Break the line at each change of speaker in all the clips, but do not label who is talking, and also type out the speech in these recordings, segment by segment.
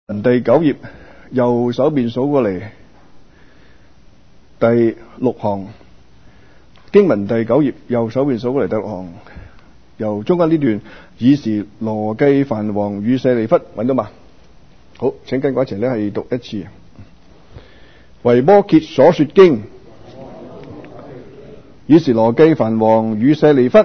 第9頁右手邊數過嚟第6行經文，第9頁右手邊數過嚟第6行，由中間呢段，以時羅計梵王與舍利弗，揾到嘛？好，請跟我一齊咧係讀一次。維摩詰所說經，以時羅計梵王與舍利弗，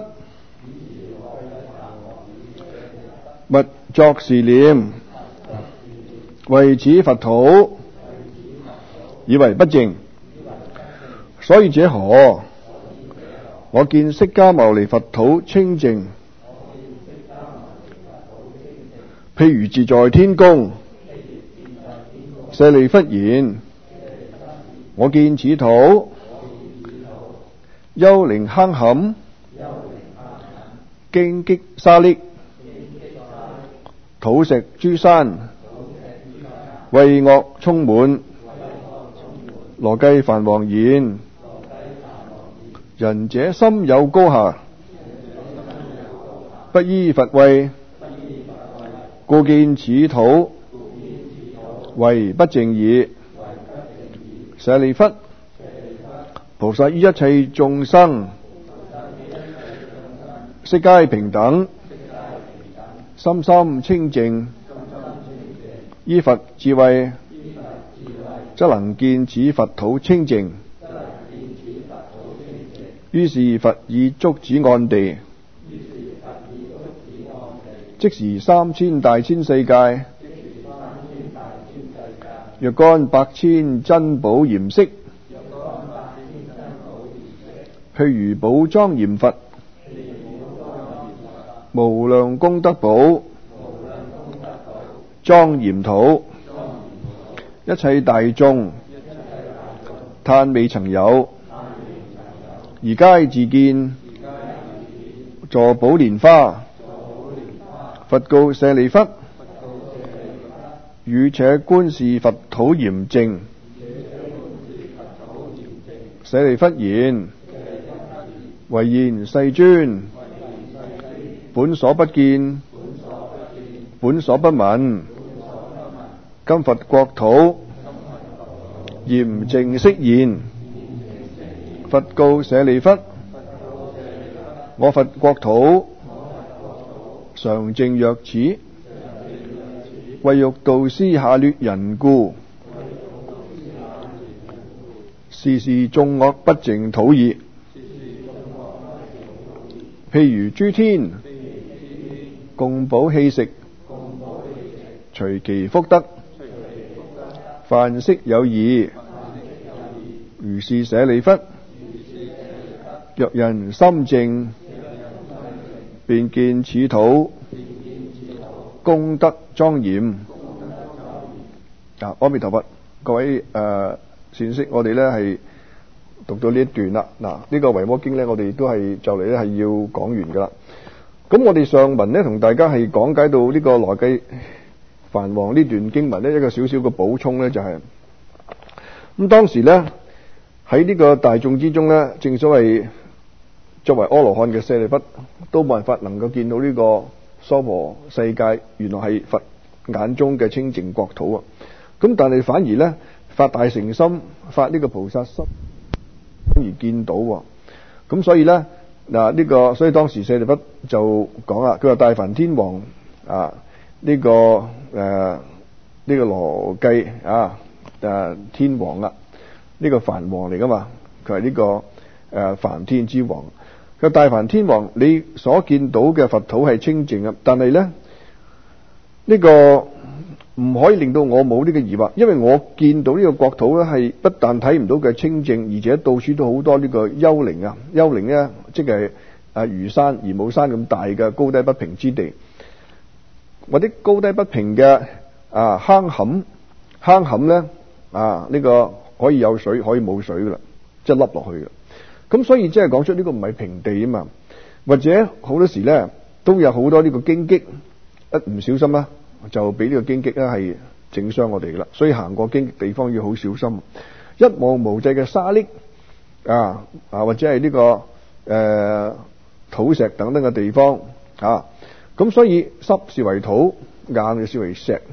勿作是念，為此佛土以為不淨，所以者何？我見釋迦牟尼佛土清淨，譬如自在天宮。舍利弗言：我見此土丘陵坑坎，荊棘沙礫，土石諸山，穢惡充滿。羅計梵王言：仁者心有高下，不依佛位，故見此土為不淨矣。舍利弗，菩薩於一切眾生悉皆平等，心心清淨，依佛智慧，則能見此佛土清淨。於是佛以竹子按地，即時3000大千世界，若干百千珍寶嚴飾，譬如寶莊嚴佛，無量功德寶，莊嚴土，一切大眾歎未曾有，而皆自見坐寶蓮花。佛告舍利弗：汝且觀是佛土嚴淨。舍利弗言：唯然世尊，本所不見，本所不聞。今佛國土嚴淨悉現。佛告舍利弗：我佛國土常淨若此，為欲導師下劣人故，是是眾惡不淨土矣。譬如諸天供寶器食，隨其福德，飯色有異。如是舍利弗，若人心淨，便見此土功德莊嚴。阿彌陀佛，各位善識，我哋咧係讀到呢一段啦。嗱，呢個維摩經咧，我哋都係就嚟咧係要講完噶啦。咁我哋上文咧同大家係講解到呢個羅計梵王呢段經文咧，一個少少嘅補充咧就係咁，當時咧喺呢個大眾之中咧，正所謂作為阿羅漢嘅舍利弗都冇辦法能夠見到呢個娑婆世界原來係佛眼中嘅清淨國土啊。咁但係反而咧發大乘心，發呢個菩薩心而見到。咁所以咧呢個，所以當時舍利弗就講啦，佢話大梵天王呢個羅計天王啦，呢個梵王嚟噶嘛，佢係呢個梵天之王。佢話大梵天王，你所見到嘅佛土係清淨啊，但係咧呢個唔可以令到我冇呢個疑惑，因為我見到呢個國土咧係不但睇唔到嘅清淨，而且到處都好多呢個丘陵啊。丘陵咧即係如山而冇山咁大嘅高低不平之地，或者高低不平嘅坑坎咧呢個可以有水，可以冇水噶啦，即係凹落去嘅。咁所以即係講出呢個唔係平地啊嘛，或者好多時咧都有好多呢個荊棘，一唔小心就俾呢個荊棘係整傷我哋噶啦。所以行過荊棘地方要好小心。一望無際嘅沙礫或者係呢個土石等等嘅地方咁所以濕是為土，硬就視為石。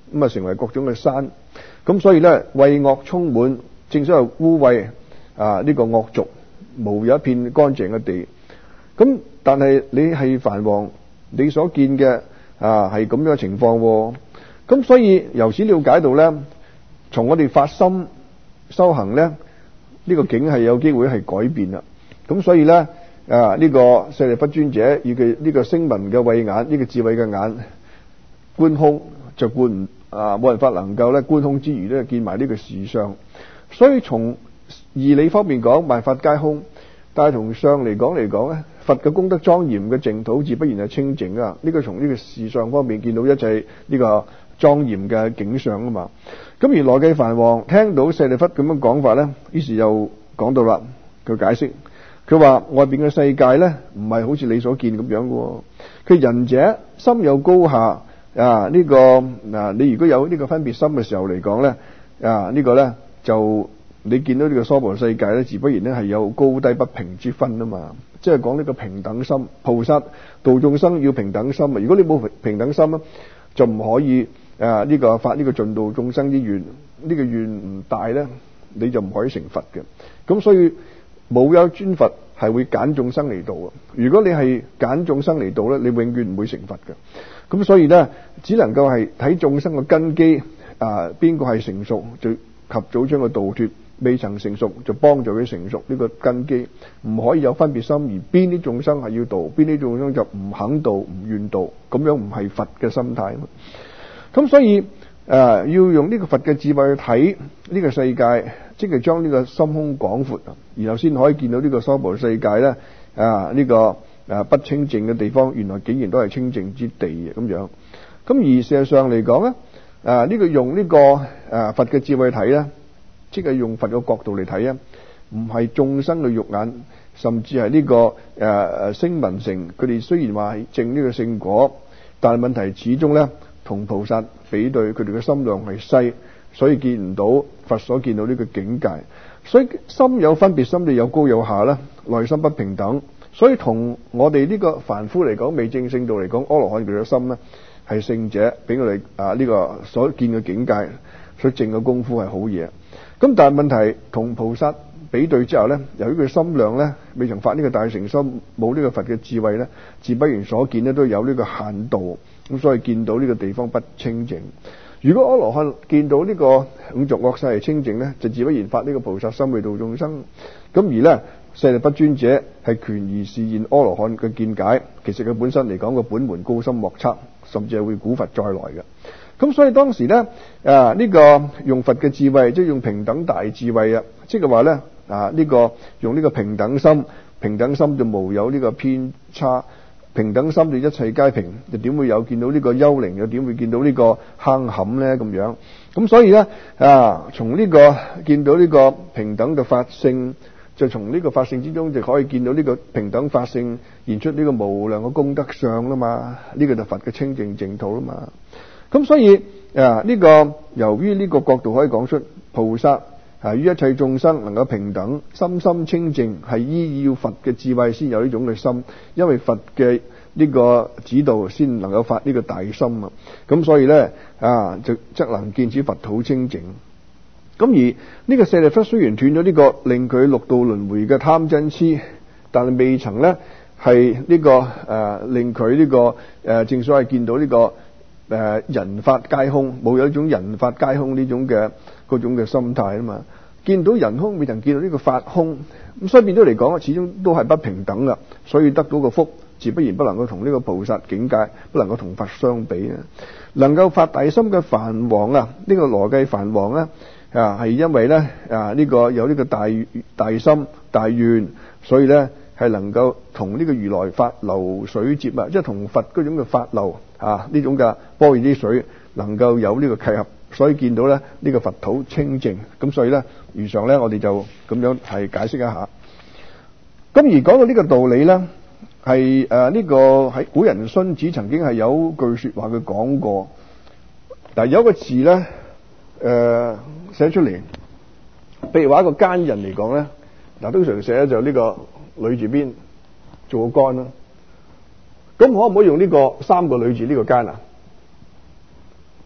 咁啊成為各種嘅山。咁所以咧穢惡充滿，正所謂污穢呢個惡濁，無有一片乾淨嘅地。咁但係你係梵王，你所見嘅係咁樣嘅情況喎。咁所以由此了解到咧，從我哋發心修行咧，呢個境係有機會係改變啦。咁所以咧呢個舍利弗尊者以佢呢個聲聞嘅慧眼，呢個智慧嘅眼觀空，就觀唔冇辦法能夠咧觀空之餘咧見埋呢個事相。所以從義理方面講，萬法皆空，但係從相嚟講咧，佛嘅功德莊嚴嘅淨土，自不然係清淨啊！呢個從呢個事相方面見到一切呢個莊嚴嘅景象啊嘛。咁而羅罽梵王聽到舍利弗咁樣講法咧，於是又講到啦，佢解釋，佢話外邊嘅世界咧唔係好似你所見咁樣嘅。佢仁者心有高下呢個你如果有呢個分別心嘅時候嚟講咧呢個咧就你見到呢個娑婆世界咧，自不然咧係有高低不平之分啊嘛。即係講呢個平等心，菩薩度眾生要平等心啊！如果你冇平等心咧，就唔可以呢個發呢個盡度眾生之願，呢個願唔大咧，你就唔可以成佛嘅。咁所以冇有尊佛係會揀眾生嚟度啊！如果你係揀眾生嚟度咧，你永遠唔會成佛嘅。咁所以咧，只能夠係睇眾生嘅根基邊個係成熟，就及早將佢度脫。未曾成熟就幫助佢成熟，呢個根基唔可以有分別心，而邊啲眾生係要度，邊啲眾生就唔肯度、唔願度，咁樣唔係佛嘅心態。咁所以要用呢個佛嘅智慧去睇呢個世界，即係將呢個心胸廣闊，然後先可以見到呢個娑婆世界咧呢個不清淨嘅地方，原來竟然都係清淨之地嘅咁樣。咁而事實上嚟講咧呢個用呢個佛嘅智慧睇咧，即係用佛嘅角度嚟睇啊，唔係眾生嘅肉眼，甚至係呢個聲聞乘，佢哋雖然話係證呢個聖果，但係問題始終咧同菩薩比對，佢哋嘅心量係細，所以見唔到佛所見到呢個境界。所以心有分別心，你有高有下啦，內心不平等。所以同我哋呢個凡夫嚟講，未證聖道嚟講，阿羅漢佢嘅心咧係聖者，俾我哋呢個所見嘅境界，所以證嘅功夫係好嘢。咁但係問題同菩薩比對之後咧，由於佢心量咧未曾發呢個大乘心，冇呢個佛嘅智慧咧，自不然所見咧都有呢個限度，咁所以見到呢個地方不清淨。如果阿羅漢見到呢個五濁惡世係清淨咧，就自不然發呢個菩薩心去度眾生。咁而咧舍利弗尊者係權而示現阿羅漢嘅見解，其實佢本身嚟講個本門高深莫測，甚至係會古佛再來嘅。咁所以當時咧呢個用佛嘅智慧，即係用平等大智慧啊，即係話咧呢個用呢個平等心，平等心就無有呢個偏差，平等心就一切皆平，就點會有見到呢個幽靈，又點會見到呢個坑坎咧咁樣？咁所以咧從呢個見到呢個平等嘅法性，就從呢個法性之中就可以見到呢個平等法性現出呢個無量嘅功德相啦嘛，呢個就佛嘅清淨淨土啦嘛。咁所以呢個由於呢個角度可以講出菩薩於一切眾生能夠平等，心心清淨，係依要佛嘅智慧先有呢種嘅心，因為佛嘅呢個指導先能夠發呢個大心啊。咁所以咧就則能見此佛土清淨。咁而呢個舍利弗雖然斷咗呢個令佢六道輪迴嘅貪嗔癡，但係未曾咧係呢個令佢呢個正所謂見到呢個人法皆空，冇有一種人法皆空呢種嘅嗰種嘅心態啊嘛。見到人空，未曾見到呢個法空，咁所以變咗嚟講，始終都係不平等噶。所以得到個福，自不然不能夠同呢個菩薩境界，不能夠同佛相比啊。能夠發大心嘅梵王呢個羅罽梵王咧係因為咧呢個有呢個大心大願，所以咧係能夠同呢個如來法流水接啊，即係同佛嗰種嘅法流呢種嘅般若之水能夠有呢個契合，所以見到咧呢個佛土清淨。咁所以咧如上咧我哋就咁樣係解釋一下。咁而講到呢個道理咧，係呢個喺古人荀子曾經係有句說話佢講過，但係有一個字咧寫出嚟，譬如話一個奸人嚟講咧，通常寫咧就呢個女字邊做個干啦。咁可唔可以用呢個三個女字呢個奸啊？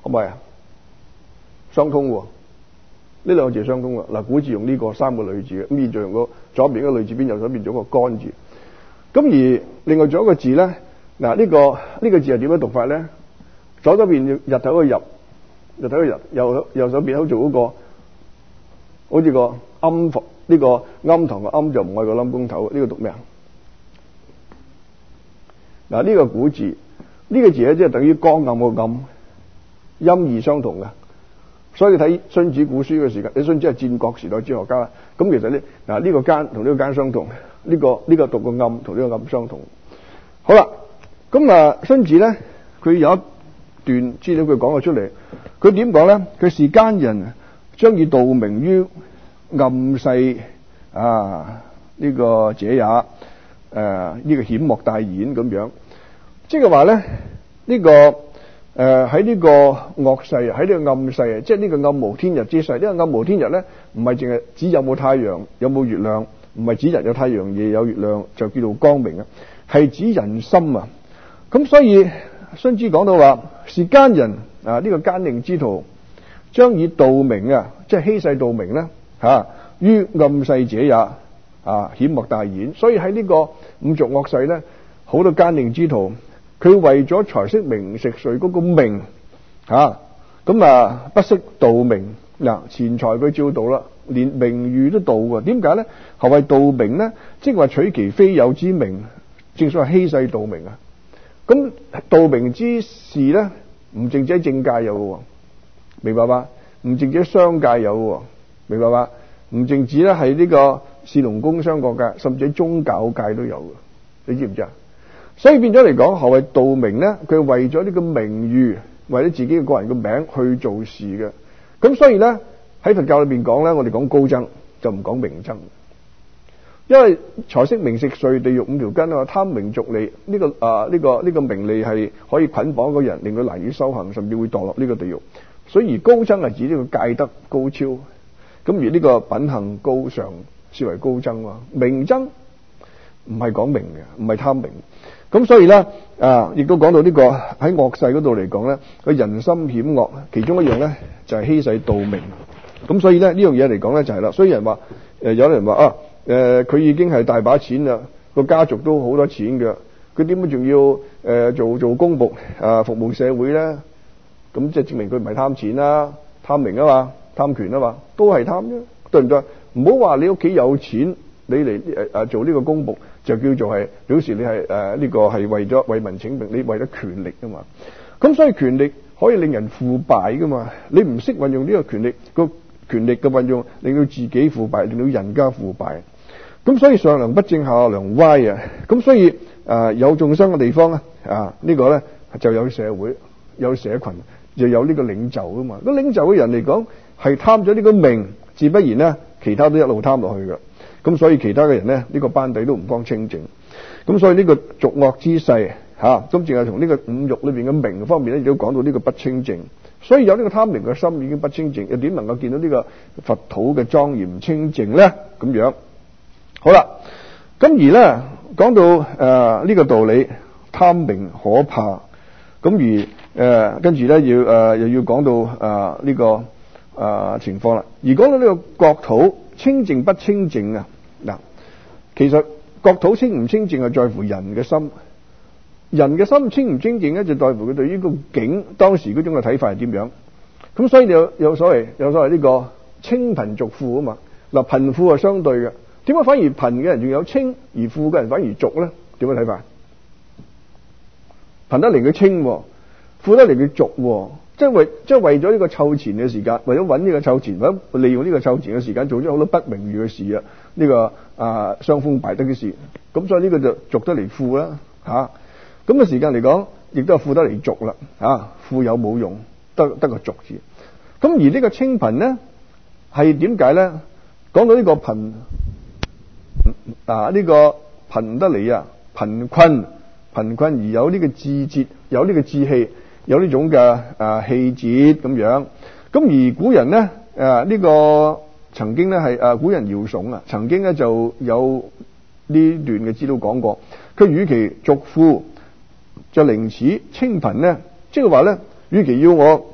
可唔可以啊？相通喎，呢兩個字係相通喎。嗱，古字用呢個三個女字嘅，咁現在用個左邊一個女字邊，右手邊咗個干字。咁而另外仲有一個字咧，嗱呢個字係點樣讀法咧？左手邊日頭個入，日頭個日，右手邊好做嗰個，好似個庵房呢個庵堂嘅庵就唔係個冧公頭，呢個讀咩啊？嗱呢個古字，呢個字咧即係等於光暗個暗，音義相同嘅。所以你睇荀子古書嘅時間，你荀子係戰國時代哲學家，咁其實咧嗱呢個奸同呢個奸相同，呢個讀個暗同呢個暗相同。好啦，咁啊荀子咧佢有一段資料佢講咗出嚟，佢點講咧？佢是奸人將以盜名於暗世呢個者也，呢個險莫大焉咁樣，即係話咧呢個。喺呢個惡世啊，喺呢個暗世啊，即係呢個暗無天日之世。呢個暗無天日咧，唔係淨係指有冇太陽、有冇月亮，唔係指日有太陽、夜有月亮就叫做光明啊，係指人心啊。咁所以荀子講到話，是奸人啊，呢個奸佞之徒，將以盜名啊，即係欺世盜名咧於暗世者也險莫大焉。所以喺呢個五濁惡世咧，好多奸佞之徒。佢為咗財色名食睡嗰個名不惜盜名。嗱，錢財佢照盜啦，連名譽都盜喎。點解咧？何謂盜名咧？即係話取其非有之名，正所謂欺世盜名啊。咁盜名之事咧，唔淨止喺政界有嘅，明白吧？唔淨止喺商界有嘅，明白吧？唔淨止咧係呢個士農工商各界，甚至喺宗教界都有嘅，你知唔知啊？所以變咗嚟講，何謂盜名咧？佢為咗呢個名譽，為咗自己嘅個人嘅名去做事嘅。咁所以咧喺佛教裏邊講咧，我哋講高僧就唔講名僧，因為財色名食睡地獄五條根啊，貪名逐利呢個名利係可以捆綁一個人，令佢難以修行，甚至會墮落呢個地獄。所以而高僧係指呢個戒德高超，咁而呢個品行高尚視為高僧啊。名僧唔係講名嘅，唔係貪名。咁所以咧亦都講到呢個喺惡世嗰度嚟講咧，佢人心險惡，其中一樣咧就係欺世盜名。咁所以咧呢樣嘢嚟講咧就係啦。所以人話有人話佢已經係大把錢啦，個家族都好多錢嘅，佢點解仲要做公僕服務社會咧？咁即係證明佢唔係貪錢啦，貪名啊嘛，貪權啊嘛，都係貪啫，對唔對？唔好話你屋企有錢，你嚟做呢個公僕。就叫做係表示你係呢個係為民請命，你為咗權力啊嘛。咁所以權力可以令人腐敗噶嘛。你唔識運用呢個權力，個權力嘅運用令到自己腐敗，令到人家腐敗。咁所以上梁不正下梁歪啊。咁所以有眾生嘅地方咧呢個咧就有社會，有社群，就有呢個領袖噶嘛。個領袖嘅人嚟講係貪咗呢個名，自不然咧其他都一路貪落去噶。咁所以其他嘅人咧，呢個班底都唔光清淨。咁所以呢個濁惡之世咁淨係從呢個五欲裏邊嘅名方面咧，亦都講到呢個不清淨。所以有呢個貪名嘅心已經不清淨，又點能夠見到呢個佛土嘅莊嚴清淨咧？咁樣好啦。咁而咧講到呢個道理，貪名可怕。咁而跟住咧又要講到呢個情況啦。而講到呢個國土清淨不清淨啊？嗱，其實國土清唔清淨係在乎人嘅心，人嘅心清唔清淨咧，就在乎佢對於個境當時嗰種嘅睇法係點樣。咁所以有所謂呢個清貧濁富啊嘛。嗱，貧富係相對嘅，點解反而貧嘅人仲有清，而富嘅人反而濁咧？點樣睇法？貧得嚟佢清，富得嚟佢濁，即係為咗呢個湊錢嘅時間，為咗揾呢個湊錢，或者利用呢個湊錢嘅時間，做咗好多不名譽嘅事啊！呢個傷風敗德嘅事，咁所以呢個就濁得嚟富啦咁嘅時間嚟講，亦都係富得嚟濁啦富有冇用，得個濁字。咁而呢個清貧咧，係點解咧？講到呢個貧呢個貧得嚟貧困而有呢個志節，有呢個志氣，有呢種嘅氣節咁樣。咁而古人咧呢個曾經咧係古人姚崇曾經咧就有呢段嘅資料講過，佢與其濁富就寧此清貧咧，即係話咧，與其要我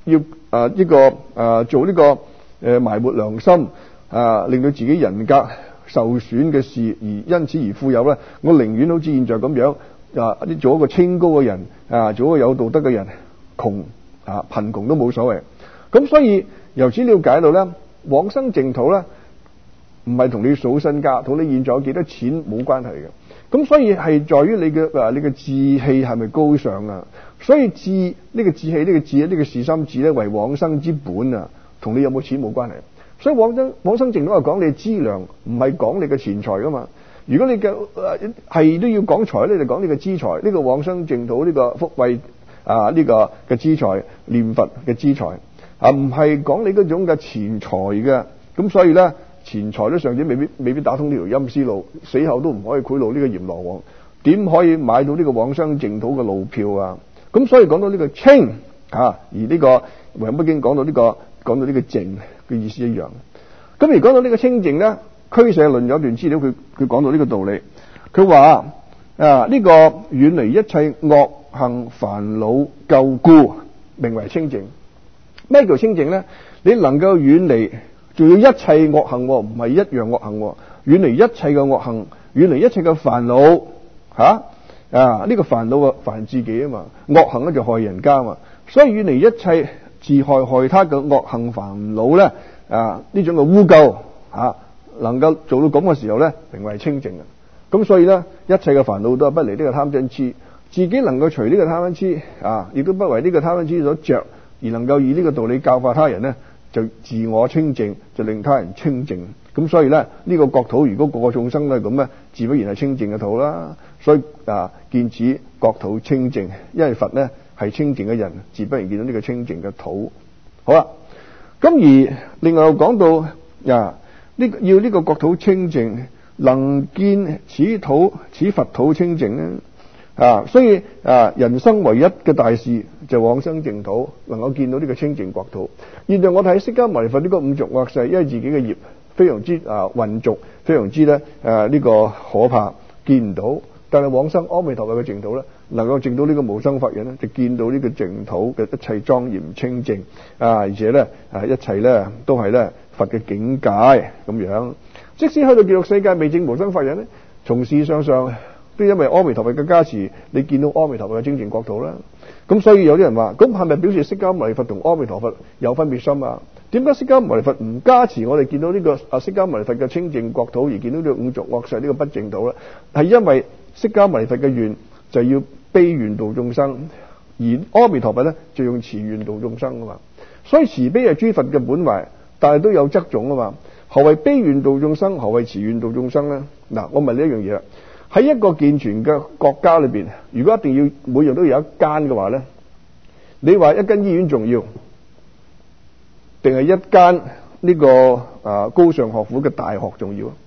做呢個埋沒良心令到自己人格受損嘅事，而因此而富有咧，我寧願好似現在咁樣做一個清高嘅人做一個有道德嘅人，貧窮都冇所謂。咁所以由此了解到咧，往生淨土咧唔係同你數身家，同你現在有幾多錢冇關係嘅。咁所以係在於你嘅志氣係咪高尚啊？所以呢個志氣，呢個事心志咧，為往生之本啊，同你有冇錢冇關係。所以往生淨土係講你資糧，唔係講你嘅錢財噶嘛。如果你嘅係都要講財咧，就講你嘅資財。呢個往生淨土呢個福慧呢個嘅資財，念佛嘅資財唔係講你嗰種嘅錢財嘅。咁所以咧，錢財都尚且未必打通呢條陰司路，死後都唔可以賄賂呢個閻羅王，點可以買到呢個往生淨土嘅路票啊？咁所以講到呢個清而呢個唯識經講到呢個淨嘅意思一樣。咁而講到呢個清淨咧，俱舍論有段資料，佢講到呢個道理。佢話呢個遠離一切惡行煩惱垢故，名為清淨。咩叫清淨咧？你能夠遠離，仲要一切惡行，唔係一樣惡行，遠離一切嘅惡行，遠離一切嘅煩惱呢個煩惱煩自己啊嘛，惡行咧就害人家嘛。所以遠離一切自害他嘅惡行煩惱咧，呢種嘅污垢能夠做到咁嘅時候咧，名為清淨啊。咁所以咧，一切嘅煩惱都係不離呢個貪嗔癡，自己能夠除呢個貪嗔癡亦都不為呢個貪嗔癡所着，而能夠以呢個道理教化他人咧，就自我清淨，就令他人清淨。咁所以咧，呢個國土如果個個眾生都係咁咧，自不然係清淨嘅土啦。所以見此國土清淨，因為佛咧係清淨嘅人，自不然見到呢個清淨嘅土。好啦，咁而另外又講到要呢個國土清淨，能見此佛土清淨咧所以人生唯一嘅大事就往生淨土，能夠見到呢個清淨國土。現在我睇釋迦牟尼佛呢個五濁惡世，因為自己嘅業非常之混濁，非常之咧呢個可怕，見唔到。但係往生阿彌陀佛嘅淨土咧，能夠證到呢個無生法忍咧，就見到呢個淨土嘅一切莊嚴清淨而且咧一切咧都係咧佛嘅境界咁樣。即使去到極樂世界未證無生法忍咧，從事上都因為阿彌陀佛嘅加持，你見到阿彌陀佛嘅清淨國土啦。咁所以有啲人話，咁係咪表示釋迦牟尼佛同阿彌陀佛有分別心啊？點解釋迦牟尼佛唔加持我哋見到呢個釋迦牟尼佛嘅清淨國土，而見到呢個五濁惡世呢個不淨土咧？係因為釋迦牟尼佛嘅願就要悲願度眾生，而阿彌陀佛咧就用慈願度眾生啊嘛。所以慈悲係諸佛嘅本懷，但係都有側重啊嘛。何謂悲願度眾生？何謂慈願度眾生咧？嗱，我問你一樣嘢啦。喺一個健全嘅國家裏邊，如果一定要每樣都有一間嘅話咧，你話一間醫院重要，定係一間呢個高尚學府嘅大學重要啊？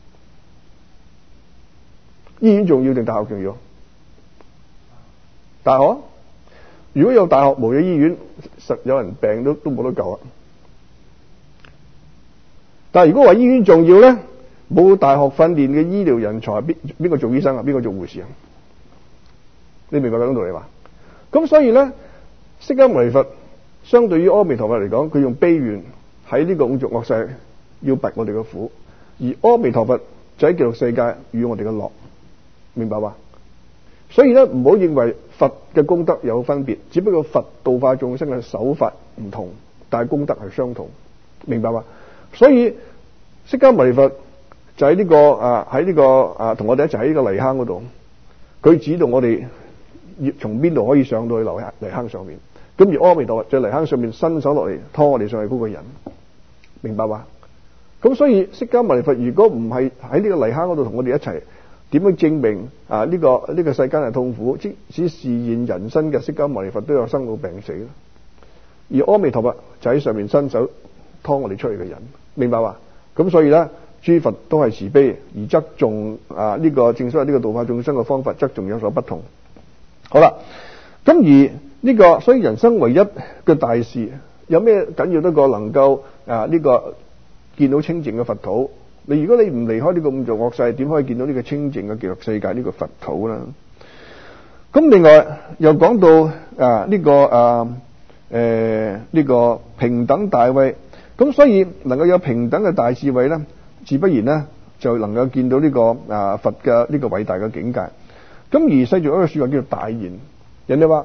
醫院重要定大學重要？大學？如果有大學冇咗醫院，實有人病都冇得救啊！但係如果話醫院重要咧，冇大學訓練嘅醫療人才，邊個做醫生啊？邊個做護士啊？你明白嗰種道理嘛？咁所以咧，釋迦牟尼佛相對於阿彌陀佛嚟講，佢用悲願喺呢個五濁惡世要拔我哋嘅苦，而阿彌陀佛就喺極樂世界與我哋嘅樂，明白嘛？所以咧，唔好認為佛嘅功德有分別，只不過佛度化眾生嘅手法唔同，但係功德係相同，明白嘛？所以釋迦牟尼佛就喺呢個喺呢個同我哋一齊喺呢個泥坑嗰度，佢指導我哋從邊度可以上到去泥坑上面。咁而阿彌陀佛在泥坑上面伸手落嚟拖我哋上去嗰個人，明白嘛？咁所以釋迦牟尼佛如果唔係喺呢個泥坑嗰度同我哋一齊，點樣證明呢個世間係痛苦？即使示現人身嘅釋迦牟尼佛都有生老病死啦，而阿彌陀佛就喺上面伸手拖我哋出去嘅人，明白嘛？咁所以咧，諸佛都係慈悲，而側重呢個正所謂呢個度化眾生嘅方法側重有所不同。好啦，咁而呢個所以人生唯一嘅大事，有咩緊要得過能夠呢個見到清淨嘅佛土？如果你唔離開呢個五濁惡世，點可以見到呢個清淨嘅極樂世界呢個佛土啦？咁另外又講到呢個呢個平等大慧。咁所以能夠有平等嘅大智慧咧，自不然咧就能夠見到呢個佛嘅呢個偉大嘅境界。咁而世俗有一個說話叫做大賢，人哋話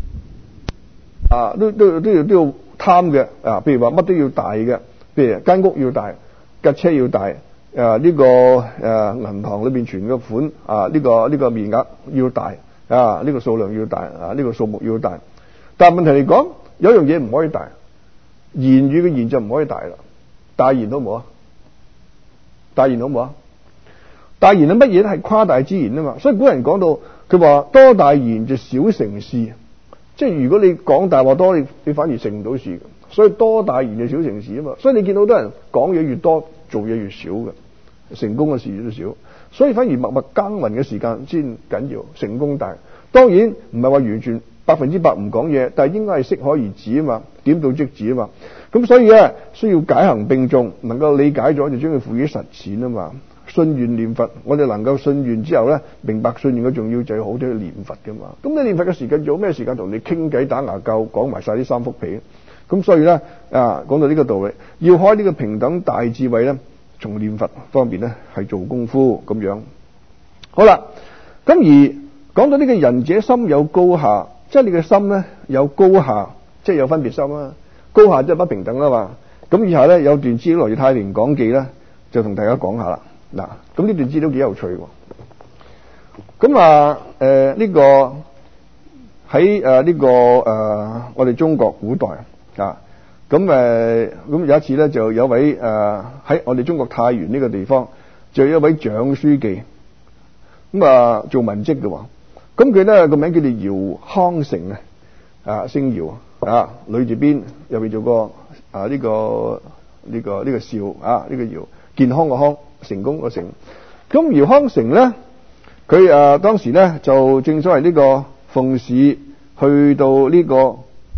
都要貪嘅譬如話乜都要大嘅，譬如間屋要大，架車要大，呢個銀行裏邊存嘅款呢個面額要大呢個數量要大呢個數目要大。但係問題嚟講，有一樣嘢唔可以大，言語嘅言就唔可以大啦。大言好唔好啊？大言好唔好啊？大言係乜嘢咧？係誇大之言啊嘛。所以古人講到，佢話多大言就少成事，即係如果你講大話多，你反而成唔到事嘅。所以多大言就少成事啊嘛。所以你見到好多人講嘢越多，做嘢越少嘅，成功嘅事都少。所以反而默默耕耘嘅時間先緊要，成功大。當然唔係話完全100%唔講嘢，但係應該係適可而止啊嘛，點到即止啊嘛。咁所以咧需要解行並重，能夠理解咗就將佢付於實踐啊嘛。信願念佛，我哋能夠信願之後咧，明白信願嘅重要就係好多去念佛噶嘛。咁你念佛嘅時間做咩時間同你傾偈打牙鉸，講埋晒啲三幅被？咁所以咧講到呢個道理，要開呢個平等大智慧咧，從念佛方面咧係做功夫咁樣。好啦，咁而講到呢個仁者心有高下，即係你嘅心咧有高下，即係有分別心啦。高下即係不平等啦嘛。咁以下咧有段資料來自《太平講記》咧，就同大家講下啦。嗱，咁呢段資料幾有趣喎。咁呢個喺呢個我哋中國古代咁有一次咧，就有位喺我哋中國太原呢個地方，就有一位蔣書記，咁做文職嘅喎。咁佢咧個名叫做姚康成姓姚女字邊，又叫做個呢個少呢個姚，健康個康，成功個成。咁姚康成咧，佢當時咧就正所謂呢個奉使去到呢個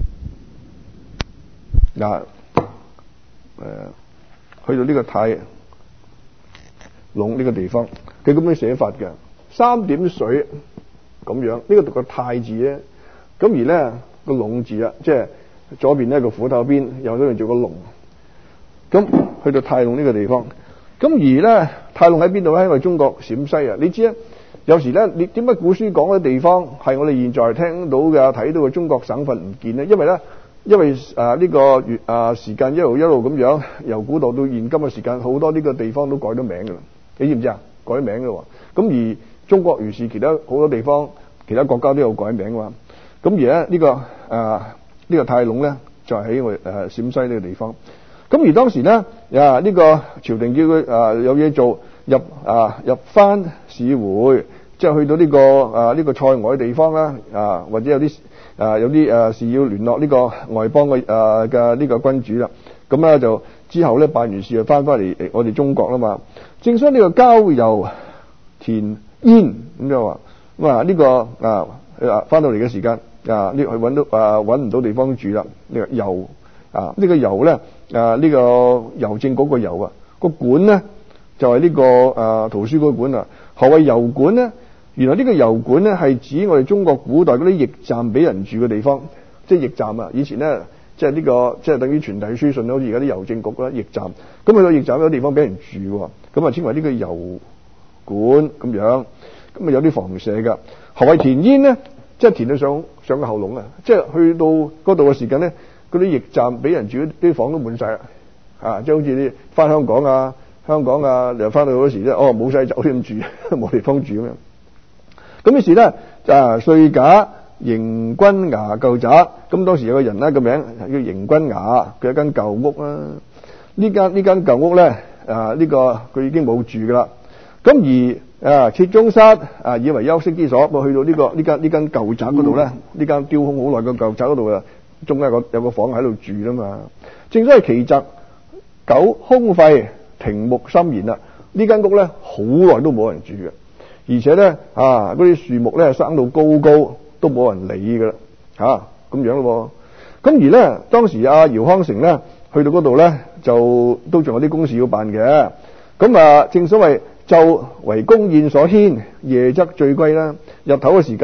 去到呢個太隴呢個地方，佢咁樣寫法嘅，3點水咁樣，呢個讀個太字咧，咁而咧個隴字即係左邊咧個斧頭邊，右邊做個龍，咁去到太隴呢個地方，咁而咧太隴喺邊度咧？因為中國陝西啊，你知啊，有時咧你點解古書講嘅地方係我哋現在聽到嘅睇到嘅中國省份唔見咧？因為呢個時間一路咁樣，由古代到現今嘅時間，好多呢個地方都改咗名噶啦，你知唔知啊？改名噶喎。咁而中國如是，其他好多地方、其他國家都有改名噶嘛。咁而咧呢個太隴咧，就係喺我哋陝西呢個地方。咁而當時咧呢個朝廷叫佢有嘢做，入翻市會，即係去到呢個塞外嘅地方啦，或者有啲事要聯絡呢個外邦嘅呢個君主啦。咁咧就之後咧辦完事就翻嚟我哋中國啦嘛。正所謂呢個郊遊田煙咁就話，呢個翻到嚟嘅時間呢去揾唔到地方住啦。呢個遊呢個遊咧呢個郵政局個郵個館咧就係呢個圖書館啦。何謂郵館咧？原來呢個郵館咧係指我哋中國古代嗰啲驛站俾人住嘅地方，即係驛站啊！以前咧即係等於傳遞書信，好似而家啲郵政局啦、驛站。咁去到驛站有地方俾人住喎，咁稱為呢個郵館咁樣。咁有啲房舍㗎。何謂填煙咧？即係填到上個喉嚨啊！即係去到嗰度嘅時間咧，嗰啲驛站俾人住啲房都滿晒啦，即係好似你翻香港又翻到嗰時咧，冇晒酒店住，冇地方住咁樣。咁於是咧碎架迎君衙舊宅，咁當時有個人咧個名叫迎君衙，佢有間舊屋啦。呢間舊屋咧呢個佢已經冇住噶啦。咁而設中室以為休息之所，去到呢間舊宅嗰度咧，呢間雕空好耐嘅舊宅嗰度中間有個房喺度住啦嘛。正所謂奇宅久空廢，庭木森嚴啦。呢間屋咧好耐都冇人住嘅。而且咧嗰啲樹木咧生到高高，都冇人理噶啦咁樣咯。咁而咧當時姚康成咧去到嗰度咧，就都仲有啲公事要辦嘅。咁正所謂晝為宮宴所牽，夜則醉歸啦。日頭嘅時間咧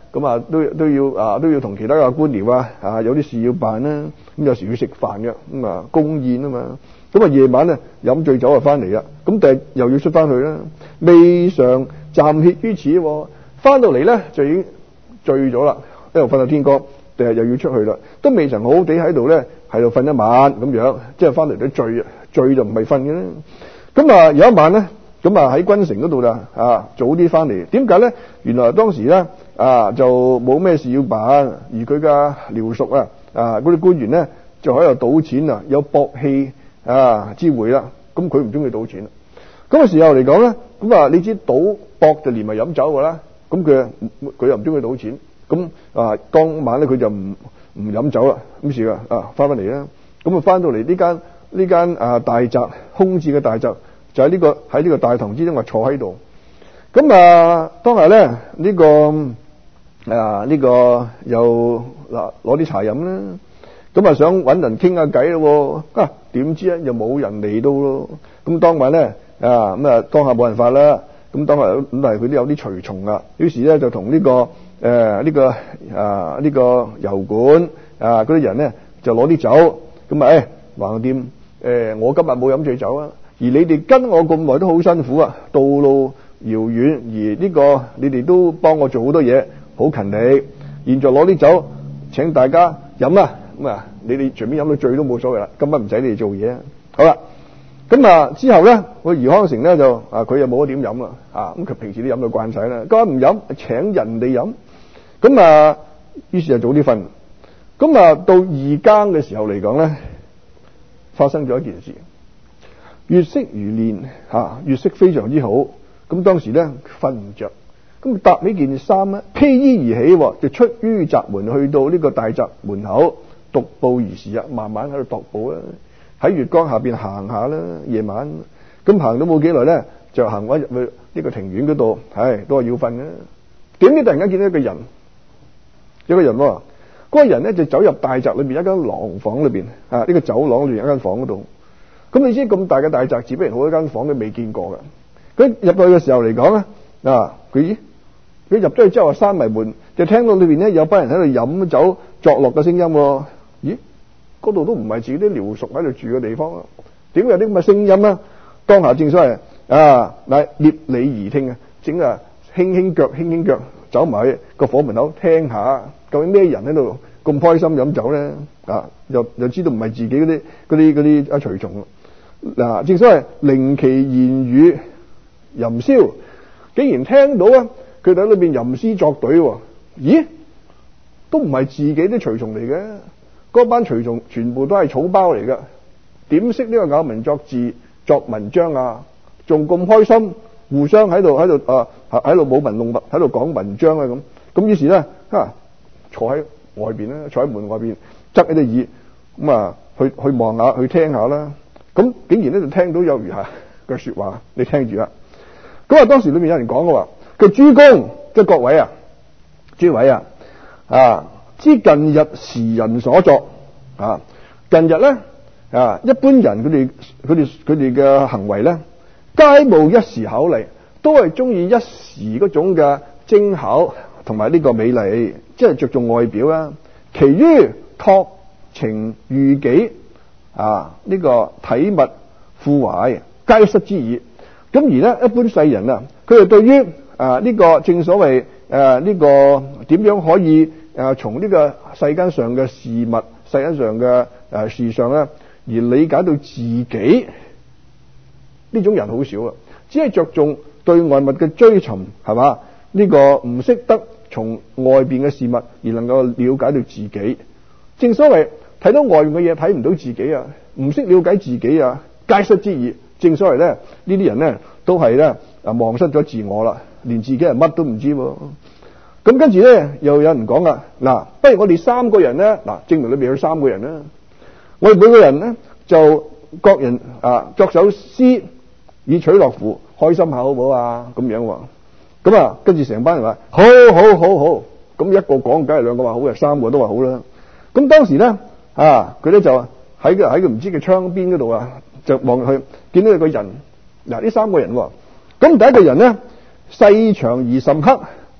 咁啊都要同其他嘅官僚有啲事要辦啦，咁有時要食飯嘅，咁啊公宴啊嘛，咁啊夜晚咧飲醉酒就翻嚟啦，咁第日又要出翻去啦，未嘗暫歇於此，翻到嚟咧就已經醉咗啦，一路瞓到天光，第日又要出去啦，都未曾好好地喺度咧喺度瞓一晚咁樣，即係翻嚟都醉就唔係瞓嘅啦。咁啊有一晚咧，咁啊喺軍城嗰度啦，早啲翻嚟。點解咧？原來當時咧就冇咩事要辦，而佢嘅僚屬嗰啲官員咧就喺度賭錢啊，有博戲之會啦。咁佢唔中意賭錢，咁嘅時候嚟講咧，咁啊你知賭博就連埋飲酒噶啦，咁佢又唔中意賭錢，咁當晚咧佢就唔飲酒啦，咁事翻嚟啦，咁啊翻到嚟呢間大宅空置嘅大宅。就喺呢個大堂之中坐喺度，咁當日咧呢個又攞啲茶飲啦，咁想搵人傾下偈咯，點知咧又冇人嚟到咯，咁當晚咧當下冇辦法啦，咁當日咁但係佢都有啲隨從啊，於是咧就同呢個油館嗰啲人咧就攞啲酒，咁橫掂我今日冇飲醉酒啊。而你哋跟我咁耐都好辛苦啊，道路遙遠，而你哋都幫我做好多嘢，好勤力。現在攞啲酒請大家飲啦，咁你哋隨便飲到醉都冇所謂啦，今晚唔使你哋做嘢啊。好啦，咁之後咧，個余康成咧就佢又冇得點飲啦，咁佢平時都飲到慣晒啦，今晚唔飲請人哋飲，咁於是就早啲瞓。咁到二更嘅時候嚟講咧，發生咗一件事。月色如練，月色非常之好。咁當時咧瞓唔着，咁搭起件衫咧，披衣而起，就出於宅門，去到呢個大宅門口，踱步而時啊，慢慢喺度踱步啦，喺月光下邊行下啦，夜晚咁行到冇幾耐咧，就行翻入去呢個庭院嗰度，都話要瞓啦。點知突然間見到一個人，有個人嗰個人咧就走入大宅裏邊一間廊房裏邊，呢個走廊裏邊一間房嗰度。咁你知咁大嘅大宅，自不然好多間房都未見過嘅。佢入去嘅時候嚟講咧，佢入咗去之後閂埋門，就聽到裏邊咧有班人喺度飲酒作樂嘅聲音。咦？嗰度都唔係自己啲僚屬喺度住嘅地方啊？點解有啲咁嘅聲音咧？當下正所謂躡履而聽啊，整輕輕腳走埋去個房門口聽下，究竟咩人喺度咁開心飲酒咧？又知道唔係自己嗰啲隨從。正所謂聆其言語吟嘯，竟然聽到佢哋喺裏邊吟詩作對。咦？都唔係自己啲隨從嚟嘅，嗰班隨從全部都係草包嚟嘅，點識呢個咬文作字作文章啊？仲咁開心，互相喺度舞文弄墨，喺度講文章啊咁。於是咧坐喺外邊啦，坐喺門外邊側喺隻耳，咁去望下，去聽下啦。咁竟然咧就聽到有如下嘅說話，你聽住啦。咁當時裏面有人講嘅話，佢諸公即係各位諸位知近日時人所作近日咧一般人佢哋嘅行為咧，皆務一時巧麗，都係中意一時嗰種嘅精巧同埋呢個美麗，即係着重外表啦。其於託情喻己呢個體物富懷，皆失之矣。咁而咧一般世人佢哋對於呢個正所謂呢個點樣可以從呢個世間上嘅事物、世間上嘅事上咧，而理解到自己呢種人好少啊，只係着重對外物嘅追尋，係嘛？呢個唔識得從外邊嘅事物而能夠了解到自己。正所謂睇到外面嘅嘢睇唔到自己啊，唔識了解自己皆失之矣。正所謂咧，呢啲人咧都係咧忘失咗自我啦，連自己係乜都唔知。咁跟住咧又有人講不如我哋三個人咧，證明裏邊有三個人啦，我哋每個人咧就各人作首詩以取樂乎，開心下好唔好啊？咁樣咁跟住成班人話好，咁一個講，梗係兩個話好嘅，三個都話好啦。咁當時咧佢咧就喺佢唔知嘅窗邊嗰度就望去，見到有個人，呢三個人咁第一個人咧細長而甚黑，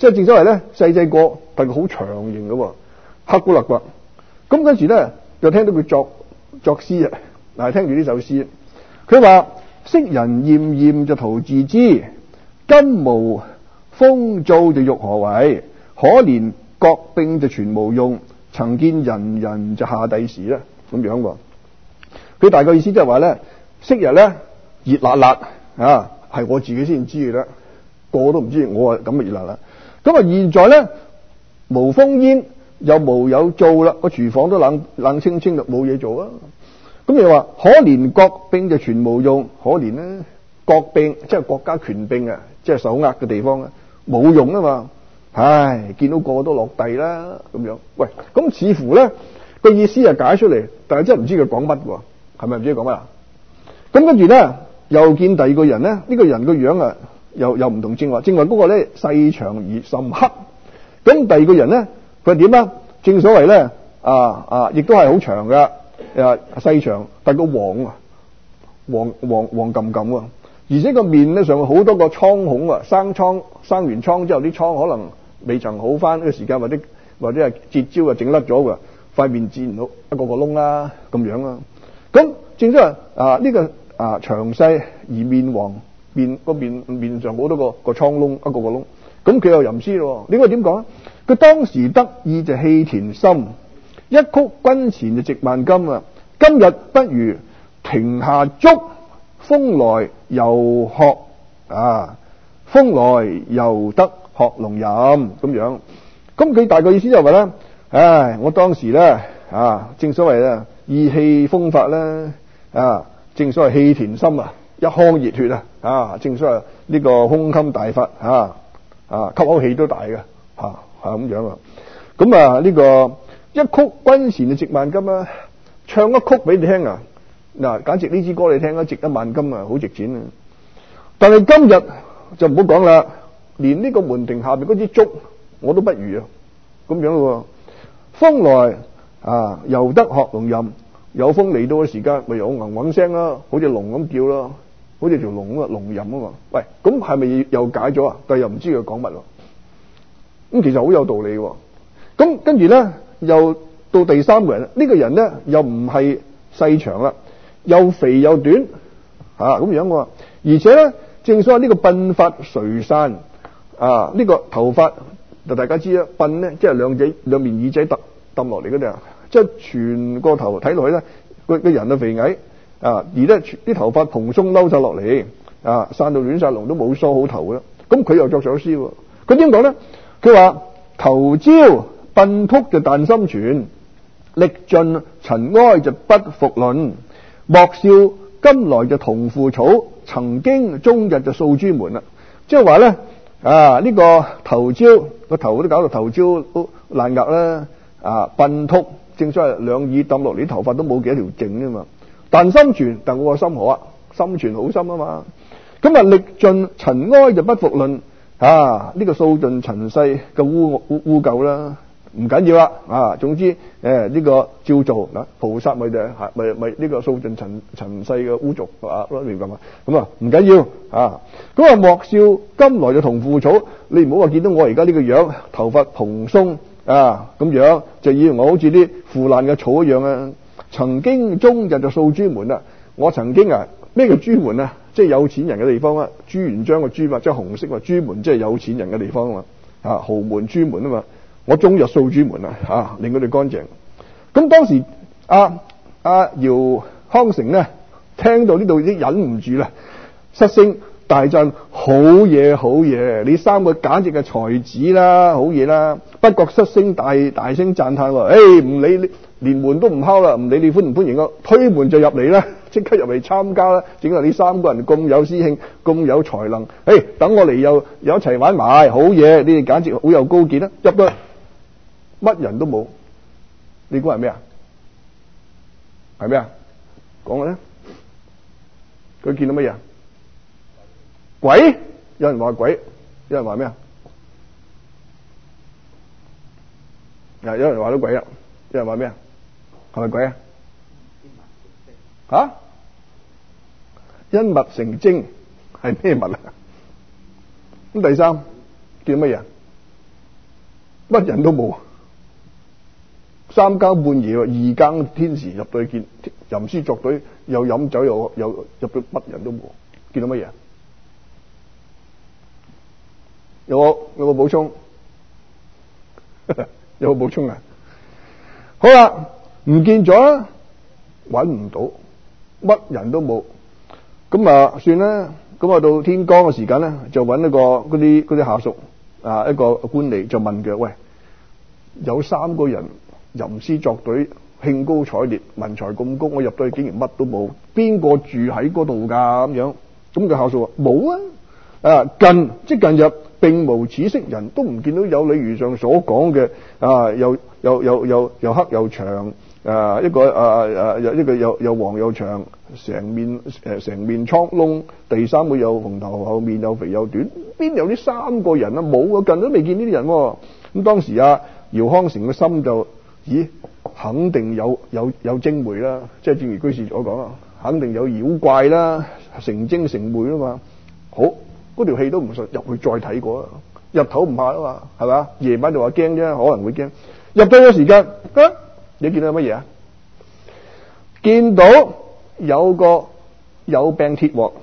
即係正所謂咧細個，但係佢好長型嘅，黑古勒骨。咁跟住咧就聽到佢作詩啊，嗱，聽住呢首詩，佢話：昔人驗驗就徒自知，今無風造就欲何為？可憐各並就全無用，曾見人人就下第時啦。咁樣喎，佢大概意思即係話咧，昔日咧熱辣辣啊，係我自己先知嘅啦，個個都唔知我係咁嘅熱辣辣。咁啊，現在咧無風煙又無有灶啦，個廚房都冷清清，就冇嘢做啊。咁又話可憐國兵就全無用，可憐咧國兵即係國家權兵啊，即係手握嘅地方啊，冇用啊嘛。唉，見到個個都落地啦，咁樣。喂，咁似乎咧個意思係解出嚟，但係真係唔知佢講乜喎，係咪唔知佢講乜啊？咁跟住咧又見第二個人咧，呢個人個樣啊又唔同正話嗰個咧細長而甚黑。咁第二個人咧佢係點啊？正所謂咧亦都係好長噶，細長，但係個黃冚冚啊，而且個面咧上有好多個瘡孔啊，生完瘡之後啲瘡可能未曾好翻呢個時間，或者係節招啊整甩咗噶，塊面見唔到一個個窿啦咁樣啊。咁正所謂呢個詳細而面黃，面上好多個瘡窿，一個個窿。咁佢又吟詩咯，呢個點講啊？佢當時得意就氣填心，一曲君前就值萬金啊！今日不如庭下燭，風來又學風來又得學龍吟咁樣。咁佢大概意思就係話咧，唉，我當時咧正所謂咧意氣風發咧正所謂氣填心啊，一腔熱血啊，正所謂呢個胸襟大發吸口氣都大嘅咁樣啊。咁呢個一曲君前就值萬金啊，唱一曲俾你聽啊，嗱，簡直呢支歌你聽啊，值1萬金啊，好值錢啊。但係今日就唔好講啦，連呢個門庭下邊嗰支燭我都不如啊，咁樣咯。風來又得學龍吟，有風嚟到嘅時間咪有嗡嗡聲啦，好似龍咁叫啦，好似條龍咁龍吟啊嘛。喂，咁係咪又解咗啊？但係又唔知佢講乜喎。咁其實好有道理喎。咁跟住咧又到第三個人，呢個人咧又唔係細長啦，又肥又短咁樣喎。而且咧正所謂呢個鬢髮垂散呢個頭髮就大家知啦，鬢咧即係兩面耳仔揼落嚟嗰啲即係全個頭睇落去咧個人啊肥矮而咧啲頭髮蓬鬆嬲晒落嚟散到亂晒龍，都冇梳好頭啦。咁佢又作首詩喎，佢點講咧？佢話頭朝鬢曲就但心存，歷盡塵埃就不復論。莫笑今來就同腐草，曾經終日就掃朱門啦。即係話咧呢個頭朝個頭都搞到頭朝都爛額啦鬢曲正所謂兩耳揼落嚟，啲頭髮都冇幾多條剩啫嘛。但心存，但我個心好心存好心啊嘛。咁歷盡塵埃就不復論呢個掃盡塵世嘅污垢啦，唔緊要啦總之呢個照做菩薩咪呢個掃盡塵世嘅污濁明白嘛？咁唔緊要咁莫笑今來就同腐草，你唔好話見到我而家呢個樣，頭髮蓬鬆咁樣就以為我好似啲腐爛嘅草一樣啊！曾經終日就掃朱門啦，我曾經咩叫朱門啊？即係有錢人嘅地方啊，朱元璋嘅朱嘛，即係紅色嘛，朱門即係有錢人嘅地方啊嘛，豪門朱門啊嘛，我終日掃朱門令佢哋乾淨。咁當時姚康成呢，聽到呢度已經忍唔住啦，失聲大讚：好嘢好嘢，你三個簡直係才子啦，好嘢啦！不覺失聲大聲讚嘆喎，唔理你連門都唔敲啦，唔理你歡唔歡迎我，推門就入嚟啦，即刻入嚟參加啦！整到你三個人咁有詩興，咁有才能，等我嚟又一齊玩埋，好嘢！你哋簡直好有高見啦！入到乜人都冇，你估係咩啊？係咩啊？講啦，佢見到乜嘢？鬼？有人話鬼，有人話咩啊？有人話到鬼啦，有人話咩啊？係咪鬼啊？因物成精係咩物啊？咁第三叫乜嘢？ 乜人都冇。三更半夜，二更天時入到去見吟詩作對，又飲酒又入到，乜人都冇。見到乜嘢？有個補充，有個補充啊！好啦，唔見咗啦，搵唔到，乜人都冇。咁啊，算啦。咁啊，到天光嘅時間咧，就搵一個嗰啲下屬啊，一個官吏就問佢：喂，有3個人吟詩作對，興高采烈，文才咁高，我入到去竟然乜都冇，邊個住喺嗰度噶？咁樣，咁個下屬話冇啊，近日並無此色人，都唔見到有你如上所講嘅啊，又黑又長，一個又黃又長，成面瘡窿，第3個又紅頭後面又肥又短，邊有呢3個人啊？冇啊，近都未見呢啲人。咁當時姚康成嘅心就，咦，肯定有精魅啦，即係正如居士所講啊，肯定有妖怪啦，成精成魅啊嘛。好，嗰條氣都唔信，入去再睇過啊。日頭唔怕啊嘛，係咪？夜晚就話驚啫，可能會驚。入到個時間，你見到乜嘢啊？見到有個有病鐵鑊，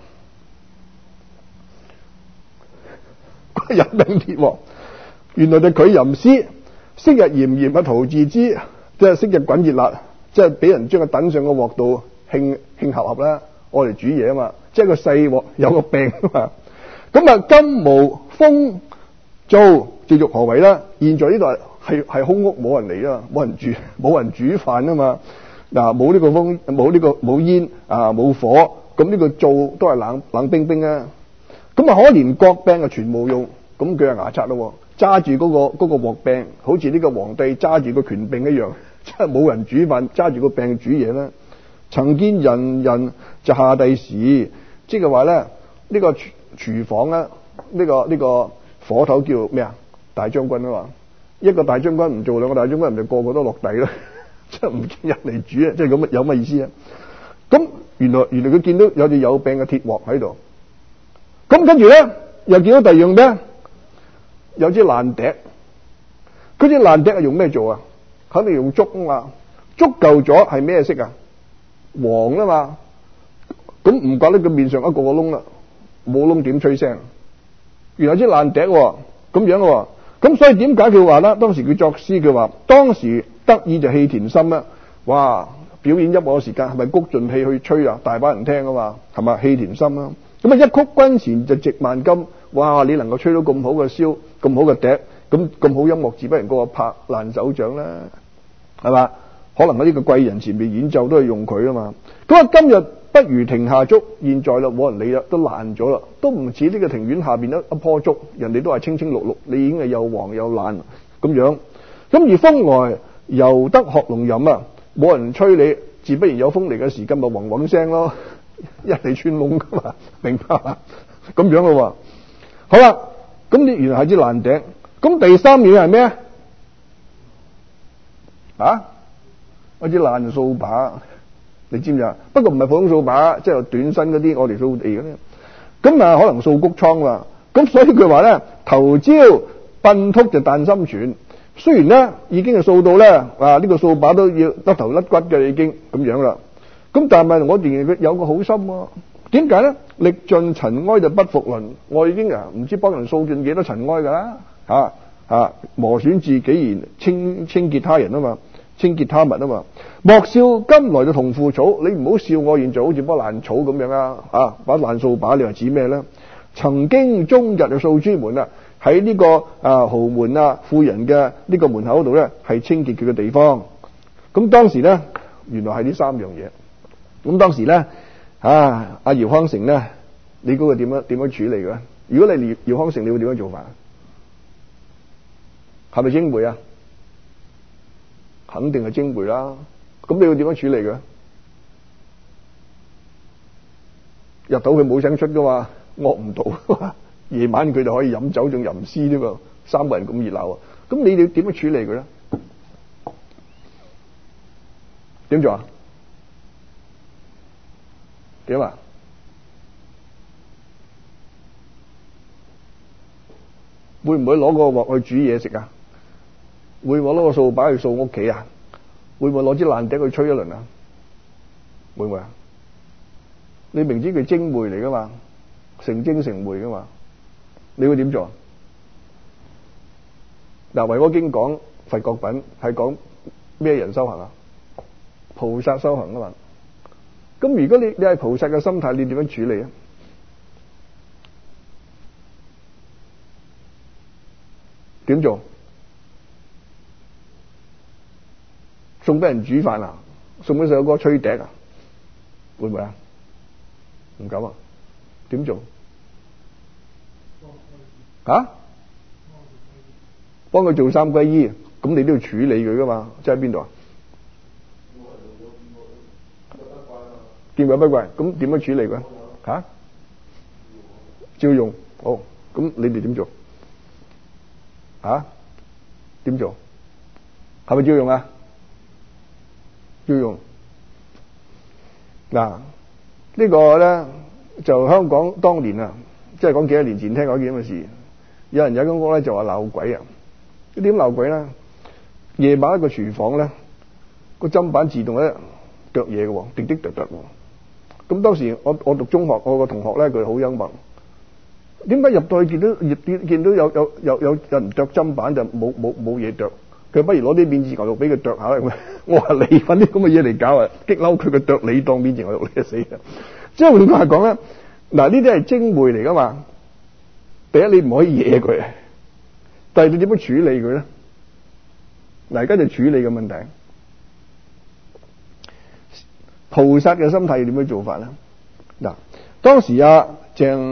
有病鐵鑊，原來就佢吟詩，昔日炎炎嘅陶自知，即係昔日滾熱辣，即係俾人將佢等上個鑊度興合合啦，我嚟煮嘢啊嘛，即係個細鑊有個病啊嘛。咁啊，今無風灶，即欲何為啦？現在呢度係空屋，冇人嚟啊，冇人煮飯啊嘛。嗱，冇呢個風，冇煙啊，冇火，咁呢個灶都係冷冰冰啊。咁啊，可憐國病啊，全無用。咁佢係牙刷咯，揸住嗰個鑊柄，好似呢個皇帝揸住個權柄一樣，即係冇人煮飯，揸住個柄煮嘢啦。曾見人人就下第時，即係話咧，呢個廚房咧，呢個火頭叫咩啊？大將軍啊嘛，一個大將軍唔做，兩個大將軍唔就個個都落地啦，即係唔見人嚟煮啊！即係咁有乜意思啊？咁原來佢見到有隻有柄嘅鐵鑊喺度，咁跟住咧又見到第二樣咩？有支爛笛，嗰支爛笛係用咩做啊？肯定用竹啊嘛，竹舊咗係咩色啊？黃啊嘛，咁唔怪得佢面上一個個窿啦，冇窿點吹聲？原來支爛笛咁樣喎，咁所以點解佢話咧？當時佢作詩，佢話當時得意就氣填心啦，哇！表演音樂嘅時間係咪谷盡氣去吹啊？大把人聽啊嘛，係咪氣填心啦？咁啊，一曲君前就值萬金，哇！你能夠吹到咁好嘅簫，咁好嘅笛，咁好音樂，自不然個拍爛手掌啦，係嘛？可能喺呢個貴人前面演奏都係用佢啊嘛。咁啊，今日不如庭下竹，現在啦冇人理啦，都爛咗啦，都唔似呢個庭院下邊一棵竹，人哋都係青青綠綠，你已經係又黃又爛咁樣。咁而風來猶得學龍吟啊，冇人吹你，自不然有風嚟嘅時間咪嗡嗡聲咯，一嚟穿窿噶嘛，明白嘛？咁樣咯。好啦，咁你原來係支爛笛，咁第三樣係咩啊？一支爛掃把，你知唔知啊？不過唔係普通掃把，即係短身嗰啲，我哋掃地嗰啲。咁啊，可能掃谷倉啦。咁所以佢話咧，頭朝糞禿就但心存。雖然咧已經係掃到咧，呢個掃把都要甩頭甩骨嘅，已經咁樣啦。咁但係我仍然有個好心喎。點解咧？歷盡塵埃就不復輪。我已經唔知幫人掃盡幾多塵埃噶啦，磨損自己然清潔他人啊嘛，清潔他物啊嘛。莫笑今來就同腐草，你唔好笑我現在好似棵爛草咁樣啊！把爛掃把你話指咩咧？曾經終日就掃朱門啊，喺呢個豪門富人嘅呢個門口度咧，係清潔佢嘅地方。咁當時咧，原來係呢三樣嘢。咁當時咧，阿姚康成咧，你估佢點樣處理嘅？如果你姚康成，你會點樣做法？係咪精媒啊？肯定係精媒啦。咁你會點樣處理嘅？日頭佢冇聲出噶嘛，惡唔到。夜晚佢就可以飲酒仲吟詩啫嘛，三個人咁熱鬧啊！咁你哋點樣處理佢咧？點做啊？點啊？會唔會攞個鑊去煮嘢食啊？ 會唔會攞個掃把去掃屋企啊？會唔會攞支爛笛去吹一輪啊？會唔會啊？你明知佢精會嚟噶嘛，成精成會噶嘛，你會點做？嗱，《維摩經》講佛國品係講咩人修行啊？菩薩修行啊嘛。咁如果你係菩薩嘅心態，你點樣處理啊？點做？送俾人煮飯啊？送俾細佬哥吹笛啊？會唔會啊？唔敢啊？點做？啊？幫佢做三皈依，咁你都要處理佢噶嘛？即係喺邊度啊？見怪不怪，咁點樣處理佢？吓？照用。好，咁你哋點做？啊？點做？係咪照用啊？照用。嗱，呢個咧就香港當年啊，即係講幾多年前聽過一件咁嘅事，有人有間屋咧就話鬧鬼啊！點鬧鬼咧？夜晚一個廚房咧，個砧板自動咧剁嘢嘅，滴滴剁剁。咁當時我讀中學，我個同學咧佢好幽默，點解入到去見到有人剁砧板就冇嘢剁？佢不如攞啲免治牛肉俾佢剁下啦。我話你搵啲咁嘅嘢嚟搞啊，激嬲佢，佢剁你當免治牛肉，你就死啦！即係換句話講咧，嗱，呢啲係精會嚟噶嘛。第一你唔可以惹佢，第二你點樣處理佢咧？嗱，而家就處理嘅問題。菩薩嘅心態要點樣做法咧？嗱，當時鄭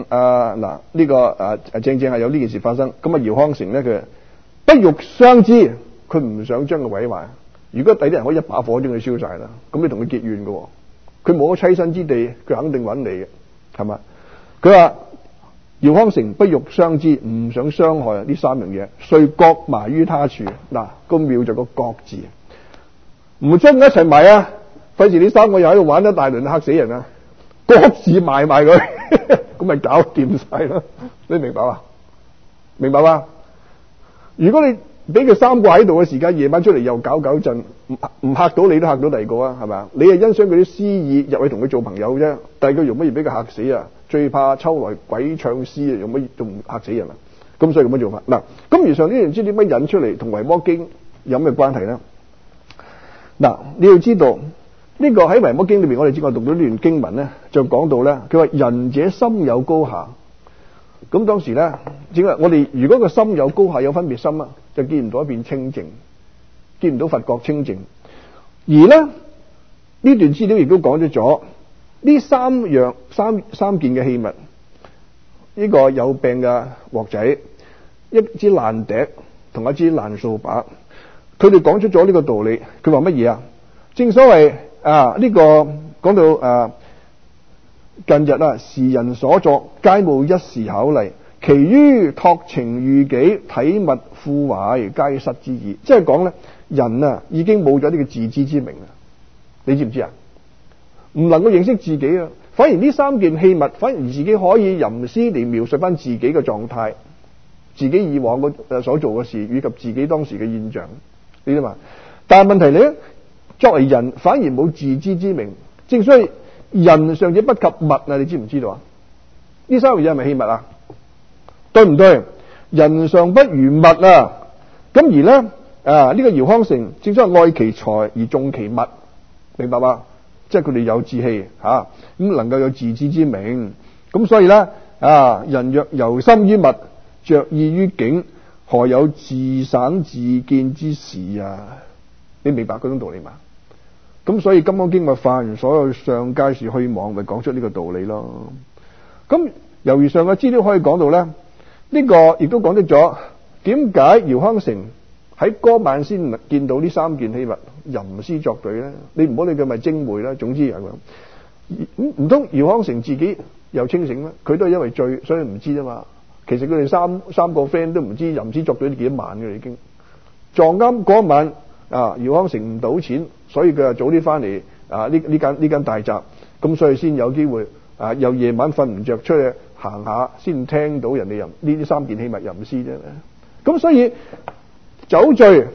係有呢件事發生，咁姚康成咧佢不欲傷之，佢唔想將佢毀壞。如果第啲人可以一把火將佢燒晒啦，咁你同佢結怨嘅，佢冇咗棲身之地，佢肯定揾你嘅，係嘛？佢話姚康成不欲傷之，唔想傷害呢三樣嘢，遂各埋於他處。嗱，個妙就個各字，唔將佢一齊埋啊！費事呢三個又喺度玩一大輪，嚇死人啊！各自埋佢，咁咪搞掂晒咯。你明白嘛？明白嘛？如果你俾佢三個喺度嘅時間，夜晚出嚟又搞震，唔嚇到你都嚇到第二個啊，係咪？你係欣賞佢啲詩意入去同佢做朋友啫，但係佢用乜嘢俾佢嚇死啊？最怕秋來鬼唱詩啊，用乜嘢仲嚇死人啊？咁所以咁樣做法嗱，咁而上呢樣知點樣引出嚟同維摩經有咩關係咧？嗱，你要知道。呢個喺維摩經裏邊，我哋之前讀到呢段經文咧，就講到咧，佢話仁者心有高下。咁當時咧，只係我哋如果個心有高下，有分別心啊，就見唔到一片清淨，見唔到佛國清淨。而咧呢段資料亦都講咗呢三件嘅器物，呢個有病嘅鑊仔，一支爛笛同一支爛掃把，佢哋講出咗呢個道理。佢話乜嘢啊？正所謂。呢個講到近日時人所作，皆務一時巧麗，其餘託情遇己，體物腐壞，皆失之矣。即係講咧，人已經冇咗呢個自知之明啦。你知唔知啊？唔能夠認識自己啊！反而呢三件器物，反而自己可以吟詩嚟描述翻自己嘅狀態，自己以往所做嘅事，以及自己當時嘅現象，你知嘛？但係問題咧。作為人反而冇自知之明，正所謂人尚且不及物啊！你知唔知道啊？呢三樣嘢係咪器物啊？對唔對？人尚不如物啊！咁而咧呢個姚康成正所謂愛其才而重其物，明白嘛？即係佢哋有志氣咁能夠有自知之明，咁所以咧人若遊心於物，着意於境，何有自省自見之時啊？你明白嗰種道理嘛？咁所以《金剛經》咪凡所有相皆是虛妄，咪講出呢個道理咯。咁由於上嘅資料可以講到咧，呢個亦都講得咗點解姚康成喺嗰晚先見到呢三件器物吟詩作對咧？你唔好理佢咪精會啦，總之係咁。唔通姚康成自己又清醒咩？佢都係因為醉，所以唔知啫嘛。其實佢哋三個 friend 都唔知吟詩作對幾多晚嘅已經撞啱嗰晚。姚康成唔賭錢，所以佢就早啲翻嚟呢間大宅，咁所以先有機會又夜晚瞓唔着出去行下，先聽到人哋吟呢啲三件器物吟詩啫。咁所以酒醉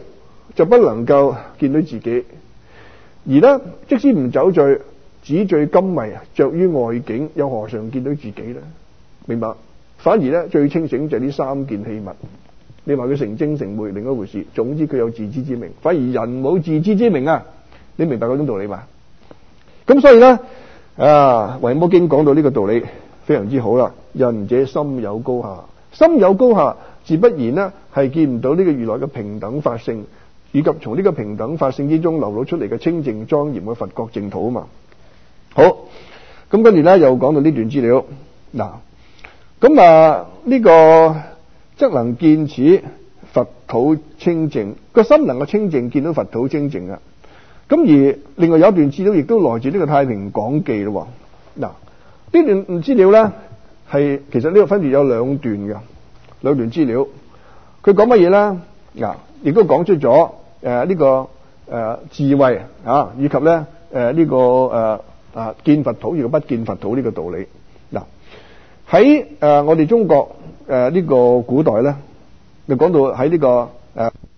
就不能夠見到自己。而呢，即使唔酒醉，紙醉金迷，着於外境，又何嘗見到自己呢？明白？反而呢，最清醒就係呢三件器物。你話佢成精成昧，另一回事。總之佢有自知之明，反而人冇自知之明啊！你明白嗰種道理嘛？咁所以呢，維摩經講到呢個道理非常之好啦。人者心有高下，心有高下，自不然呢係見唔到呢個如來嘅平等法性，以及從呢個平等法性之中流露出嚟嘅清淨莊嚴嘅佛國淨土啊嘛。好，咁跟住呢又講到呢段資料嗱，咁呢個則能見此佛土清淨，個心能夠清淨，見到佛土清淨啊。咁而另外有一段資料亦都來自呢個太平廣記咯。嗱，呢段資料呢係其實呢個分別有兩段嘅，兩段資料。佢講乜嘢呢？嗱，亦都講出咗呢個智慧啊，以及呢呢個見佛土與不見佛土呢個道理。嗱，喺我哋中國呢個古代呢，就講到喺呢個